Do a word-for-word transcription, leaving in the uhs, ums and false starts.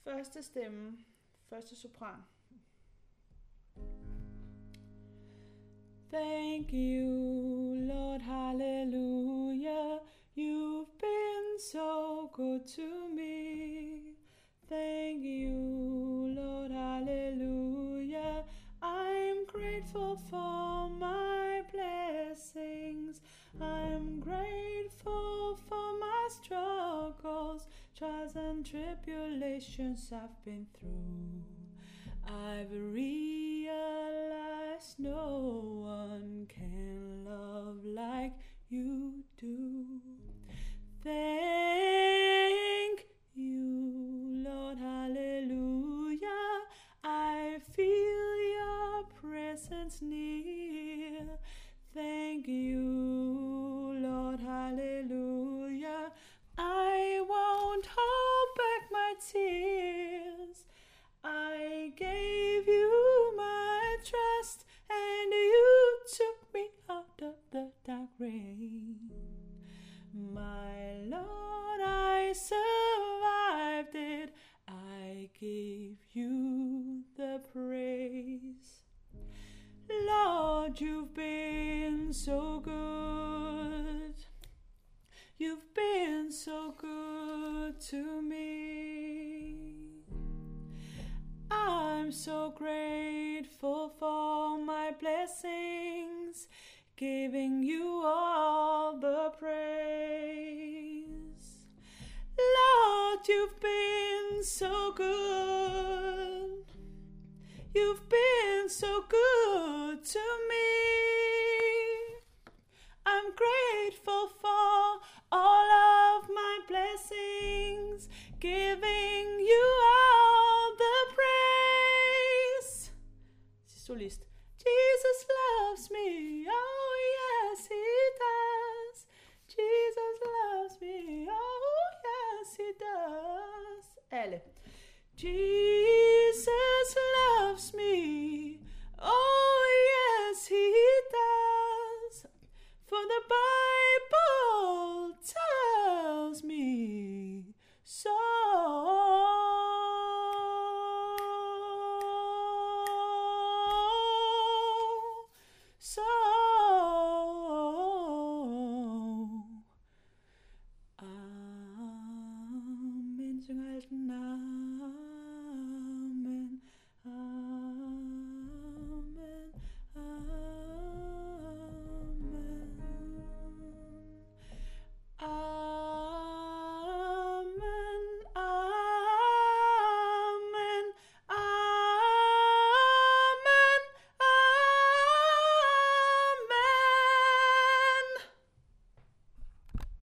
Første stemme, første sopran. Thank you, Lord, hallelujah. You've been so good to me. Thank you, Lord, hallelujah. I'm grateful for my blessings. I'm grateful for my struggles, trials and tribulations I've been through. I've realized no one can love like you do. Thank you, Lord, hallelujah. I feel your presence near. Thank you, Lord, hallelujah. I won't hold back my tears. I gave you my trust, and you took me out of the dark rain. My Lord, I survived it. I give you the praise. Lord, you've been so good. You've been so good to me. I'm so grateful for my blessings, giving you all the praise. Lord, you've been so good. You've been so good to me. I'm grateful for all of my blessings, giving you all the praise. Solist. Jesus loves me, oh yes he does. Jesus loves me, oh yes he does. Alle. Jesus loves me, oh yes he does. For the Bible tells me so. So. Amen. Synger alt.